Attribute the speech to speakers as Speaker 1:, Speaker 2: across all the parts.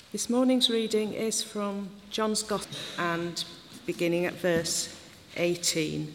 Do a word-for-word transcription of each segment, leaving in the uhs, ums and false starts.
Speaker 1: This morning's reading is from John's Gospel and beginning at verse eighteen.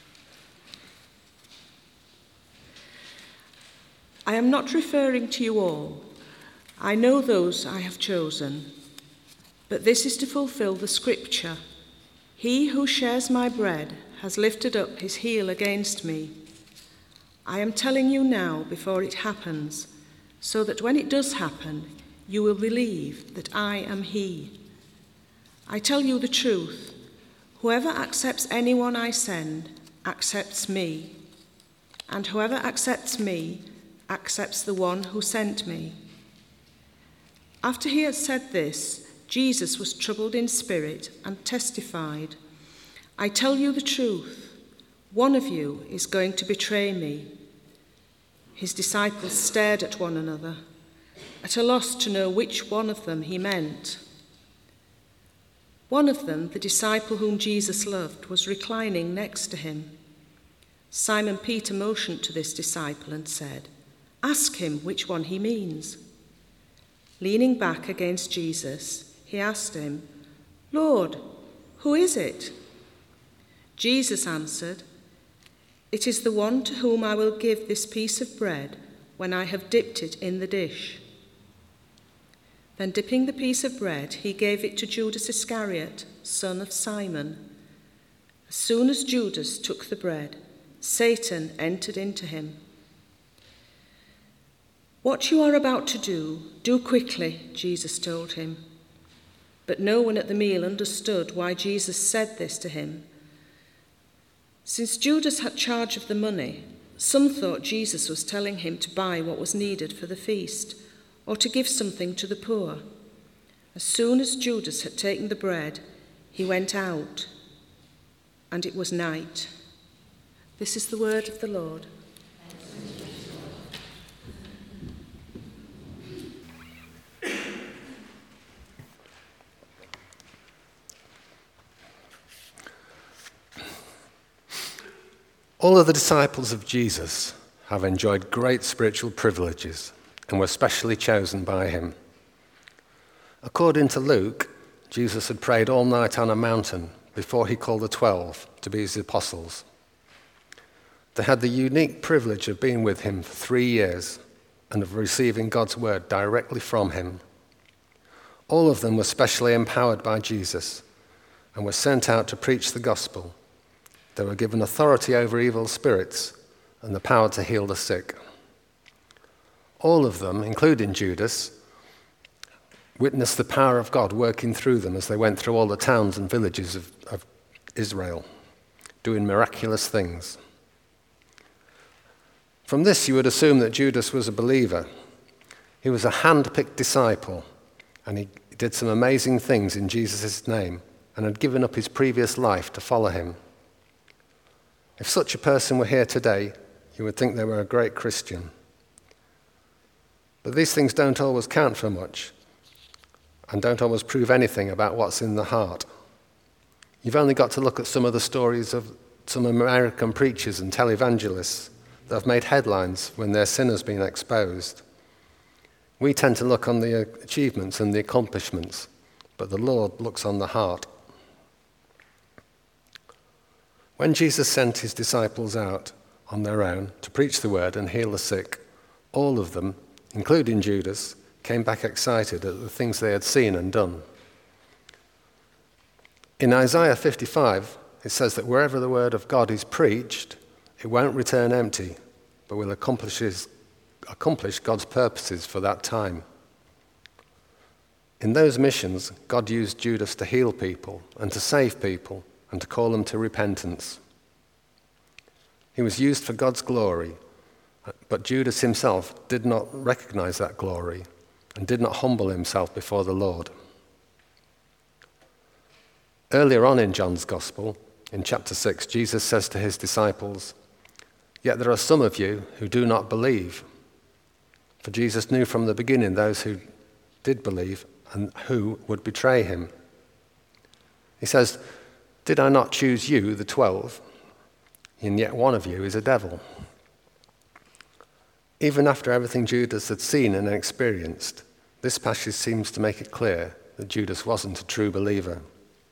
Speaker 1: I am not referring to you all. I know those I have chosen. But this is to fulfill the scripture. He who shares my bread has lifted up his heel against me. I am telling you now before it happens, so that when it does happen, you will believe that I am he. I tell you the truth. Whoever accepts anyone I send accepts me, and whoever accepts me accepts the one who sent me. After he had said this, Jesus was troubled in spirit and testified, I tell you the truth, one of you is going to betray me. His disciples stared at one another, at a loss to know which one of them he meant. One of them, the disciple whom Jesus loved, was reclining next to him. Simon Peter motioned to this disciple and said, Ask him which one he means. Leaning back against Jesus, he asked him, Lord, who is it? Jesus answered, It is the one to whom I will give this piece of bread when I have dipped it in the dish. Then dipping the piece of bread, he gave it to Judas Iscariot, son of Simon. As soon as Judas took the bread, Satan entered into him. What you are about to do, do quickly, Jesus told him. But no one at the meal understood why Jesus said this to him. Since Judas had charge of the money, some thought Jesus was telling him to buy what was needed for the feast, or to give something to the poor. As soon as Judas had taken the bread, he went out, and it was night. This is the word of the Lord.
Speaker 2: All of the disciples of Jesus have enjoyed great spiritual privileges and were specially chosen by him. According to Luke, Jesus had prayed all night on a mountain before he called the twelve to be his apostles. They had the unique privilege of being with him for three years and of receiving God's word directly from him. All of them were specially empowered by Jesus and were sent out to preach the gospel. They were given authority over evil spirits and the power to heal the sick. All of them, including Judas, witnessed the power of God working through them as they went through all the towns and villages of, of Israel, doing miraculous things. From this, you would assume that Judas was a believer. He was a hand-picked disciple, and he did some amazing things in Jesus' name and had given up his previous life to follow him. If such a person were here today, you would think they were a great Christian. But these things don't always count for much and don't always prove anything about what's in the heart. You've only got to look at some of the stories of some American preachers and televangelists that have made headlines when their sin has been exposed. We tend to look on the achievements and the accomplishments, but the Lord looks on the heart. When Jesus sent his disciples out on their own to preach the word and heal the sick, all of them, including Judas, came back excited at the things they had seen and done. In Isaiah fifty-five, it says that wherever the word of God is preached, it won't return empty, but will accomplish, his, accomplish God's purposes for that time. In those missions, God used Judas to heal people and to save people and to call them to repentance. He was used for God's glory, but Judas himself did not recognize that glory and did not humble himself before the Lord. Earlier on in John's Gospel, in chapter six, Jesus says to his disciples, Yet there are some of you who do not believe. For Jesus knew from the beginning those who did believe and who would betray him. He says, Did I not choose you, the twelve? And yet one of you is a devil. Even after everything Judas had seen and experienced, This passage seems to make it clear that Judas wasn't a true believer.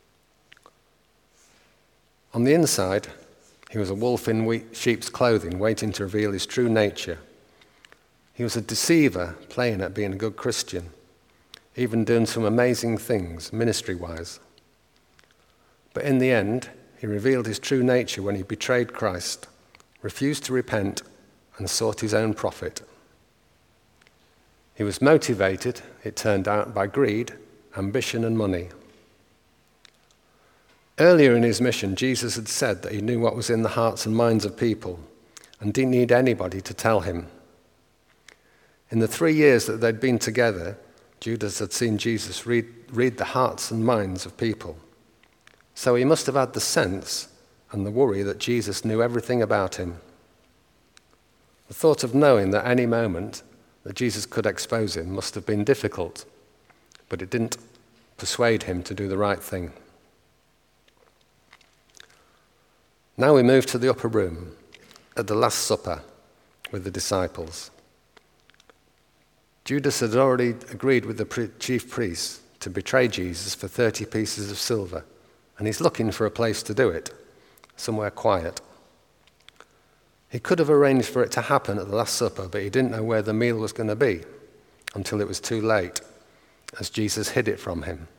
Speaker 2: On the inside, he was a wolf in sheep's clothing, waiting to reveal his true nature. He was a deceiver, playing at being a good Christian, even doing some amazing things ministry-wise. But in the end, he revealed his true nature when he betrayed Christ, refused to repent, and sought his own profit. He was motivated, it turned out, by greed, ambition, and money. Earlier in his mission, Jesus had said that he knew what was in the hearts and minds of people and didn't need anybody to tell him. In the three years that they'd been together, Judas had seen Jesus read, read the hearts and minds of people. So he must have had the sense and the worry that Jesus knew everything about him. The thought of knowing that any moment that Jesus could expose him must have been difficult, but it didn't persuade him to do the right thing. Now we move to the upper room at the Last Supper with the disciples. Judas had already agreed with the chief priests to betray Jesus for thirty pieces of silver, and he's looking for a place to do it, somewhere quiet. He could have arranged for it to happen at the Last Supper, but he didn't know where the meal was going to be until it was too late, as Jesus hid it from him.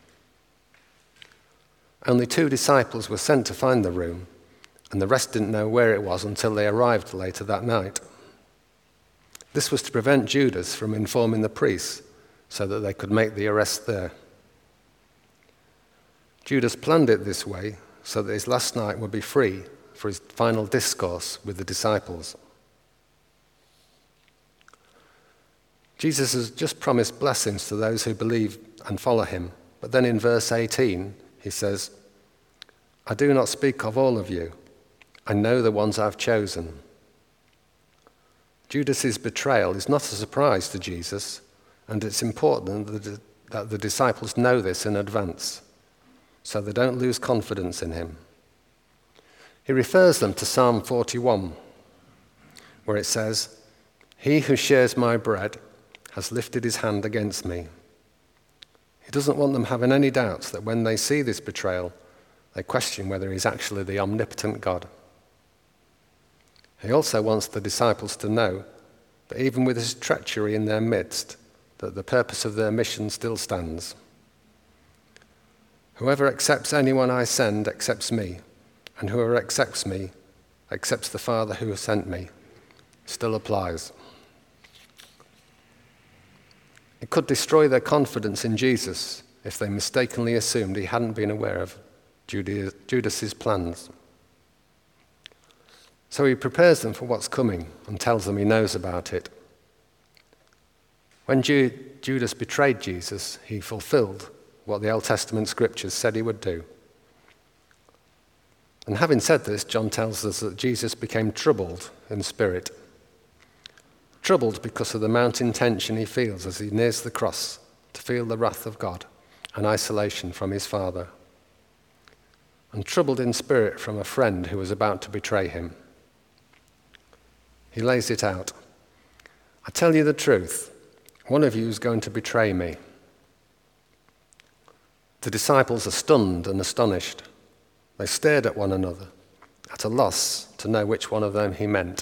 Speaker 2: Only two disciples were sent to find the room, and the rest didn't know where it was until they arrived later that night. This was to prevent Judas from informing the priests so that they could make the arrest there. Judas planned it this way so that his last night would be free for his final discourse with the disciples. Jesus has just promised blessings to those who believe and follow him, but then in verse eighteen he says, "I do not speak of all of you. I know the ones I've chosen." Judas's betrayal is not a surprise to Jesus, and it's important that the disciples know this in advance, so they don't lose confidence in him. He refers them to Psalm forty-one, where it says, "He who shares my bread has lifted his hand against me." He doesn't want them having any doubts that when they see this betrayal, they question whether he's actually the omnipotent God. He also wants the disciples to know that even with his treachery in their midst, that the purpose of their mission still stands. "Whoever accepts anyone I send accepts me, and whoever accepts me accepts the Father who has sent me," still applies. It could destroy their confidence in Jesus if they mistakenly assumed he hadn't been aware of Judas's plans. So he prepares them for what's coming and tells them he knows about it. When Ju- Judas betrayed Jesus, he fulfilled what the Old Testament scriptures said he would do. And having said this, John tells us that Jesus became troubled in spirit. Troubled because of the mounting tension he feels as he nears the cross to feel the wrath of God and isolation from his Father. And troubled in spirit from a friend who was about to betray him. He lays it out. "I tell you the truth, one of you is going to betray me." The disciples are stunned and astonished. They stared at one another, at a loss to know which one of them he meant.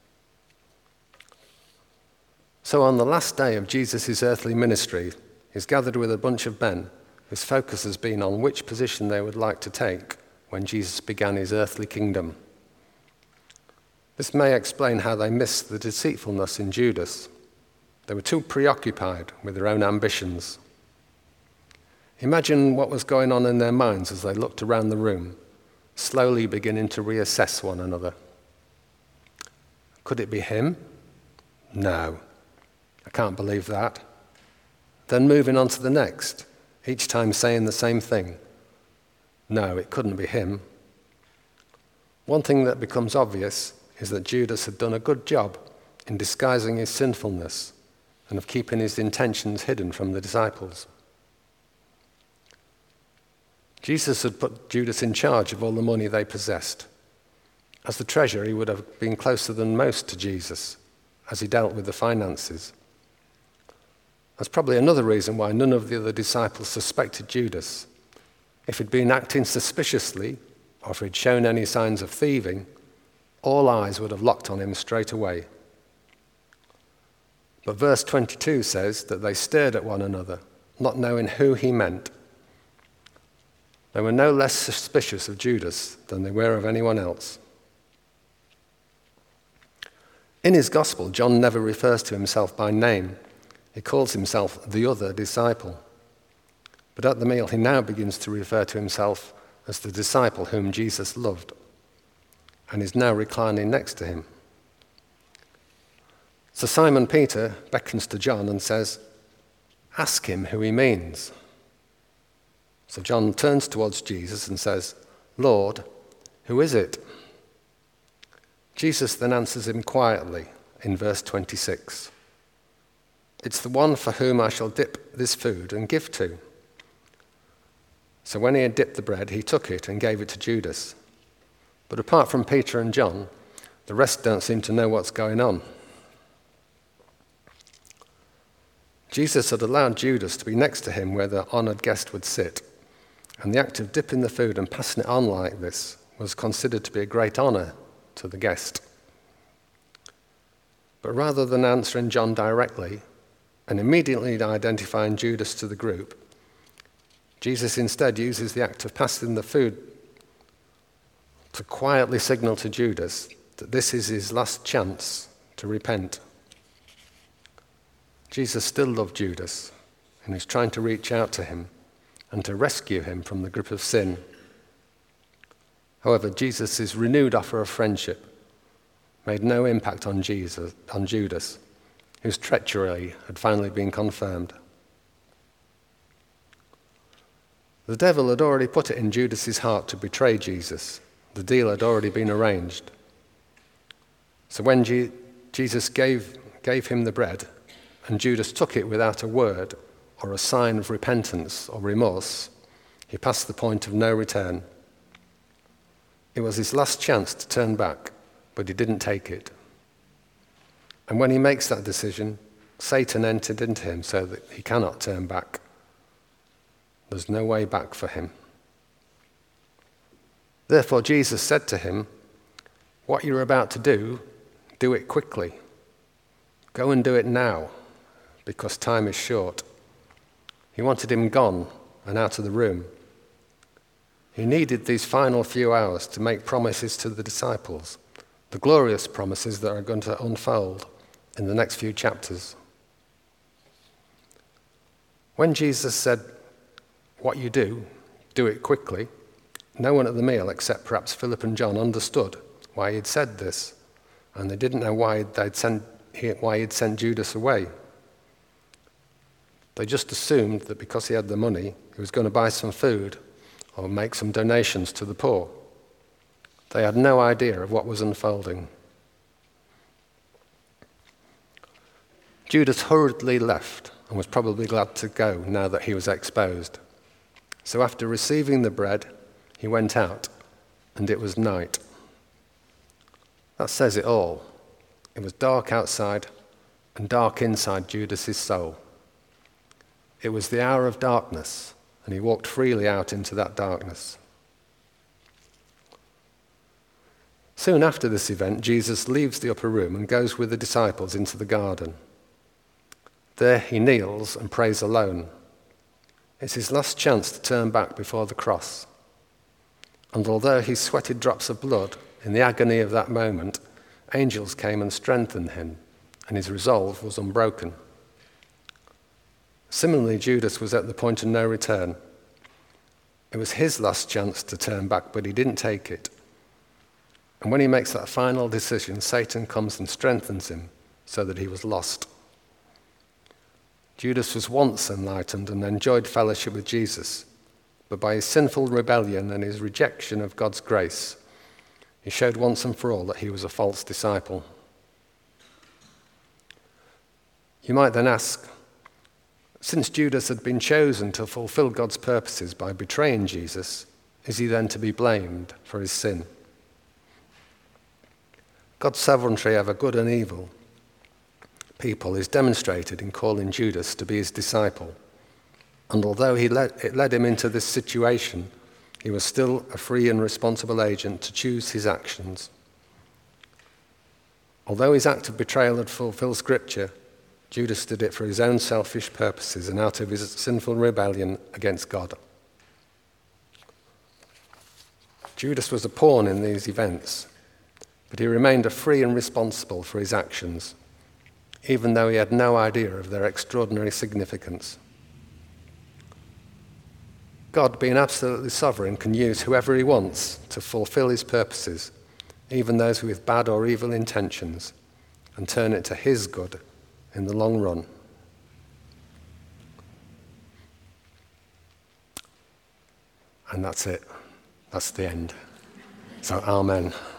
Speaker 2: So on the last day of Jesus' earthly ministry, he's gathered with a bunch of men whose focus has been on which position they would like to take when Jesus began his earthly kingdom. This may explain how they missed the deceitfulness in Judas. They were too preoccupied with their own ambitions. Imagine what was going on in their minds as they looked around the room, slowly beginning to reassess one another. Could it be him? No, I can't believe that. Then moving on to the next, each time saying the same thing. No, it couldn't be him. One thing that becomes obvious is that Judas had done a good job in disguising his sinfulness and of keeping his intentions hidden from the disciples. Jesus had put Judas in charge of all the money they possessed. As the treasurer, he would have been closer than most to Jesus as he dealt with the finances. That's probably another reason why none of the other disciples suspected Judas. If he'd been acting suspiciously, or if he'd shown any signs of thieving, all eyes would have locked on him straight away. But verse twenty-two says that they stared at one another, not knowing who he meant. They were no less suspicious of Judas than they were of anyone else. In his gospel, John never refers to himself by name. He calls himself the other disciple. But at the meal, he now begins to refer to himself as the disciple whom Jesus loved, and is now reclining next to him. So Simon Peter beckons to John and says, "Ask him who he means." So John turns towards Jesus and says, "Lord, who is it?" Jesus then answers him quietly in verse twenty-six. "It's the one for whom I shall dip this food and give to." So when he had dipped the bread, he took it and gave it to Judas. But apart from Peter and John, the rest don't seem to know what's going on. Jesus had allowed Judas to be next to him where the honoured guest would sit, and the act of dipping the food and passing it on like this was considered to be a great honour to the guest. But rather than answering John directly and immediately identifying Judas to the group, Jesus instead uses the act of passing the food to quietly signal to Judas that this is his last chance to repent. Jesus still loved Judas, and he's trying to reach out to him and to rescue him from the grip of sin. However, Jesus' renewed offer of friendship made no impact on Jesus, on Judas, whose treachery had finally been confirmed. The devil had already put it in Judas's heart to betray Jesus. The deal had already been arranged. So when G- Jesus gave, gave him the bread, and Judas took it without a word or a sign of repentance or remorse, he passed the point of no return. It was his last chance to turn back, but he didn't take it. And when he makes that decision, Satan entered into him so that he cannot turn back. There's no way back for him. Therefore, Jesus said to him, "What you're about to do, do it quickly. Go and do it now, because time is short." He wanted him gone and out of the room. He needed these final few hours to make promises to the disciples, the glorious promises that are going to unfold in the next few chapters. When Jesus said, "What you do, do it quickly," no one at the meal, except perhaps Philip and John, understood why he'd said this, and they didn't know why they'd sent, why he'd sent Judas away. They just assumed that because he had the money, he was going to buy some food or make some donations to the poor. They had no idea of what was unfolding. Judas hurriedly left and was probably glad to go now that he was exposed. So after receiving the bread, he went out, and it was night. That says it all. It was dark outside and dark inside Judas's soul. It was the hour of darkness, and he walked freely out into that darkness. Soon after this event, Jesus leaves the upper room and goes with the disciples into the garden. There he kneels and prays alone. It's his last chance to turn back before the cross. And although he sweated drops of blood in the agony of that moment, angels came and strengthened him, and his resolve was unbroken. Similarly, Judas was at the point of no return. It was his last chance to turn back, but he didn't take it. And when he makes that final decision, Satan comes and strengthens him so that he was lost. Judas was once enlightened and enjoyed fellowship with Jesus, but by his sinful rebellion and his rejection of God's grace, he showed once and for all that he was a false disciple. You might then ask, since Judas had been chosen to fulfill God's purposes by betraying Jesus, is he then to be blamed for his sin? God's sovereignty over good and evil people is demonstrated in calling Judas to be his disciple. And although he led, it led him into this situation, he was still a free and responsible agent to choose his actions. Although his act of betrayal had fulfilled Scripture, Judas did it for his own selfish purposes and out of his sinful rebellion against God. Judas was a pawn in these events, but he remained a free and responsible for his actions, even though he had no idea of their extraordinary significance. God, being absolutely sovereign, can use whoever he wants to fulfill his purposes, even those with bad or evil intentions, and turn it to his good in the long run. And that's it. That's the end. So, amen.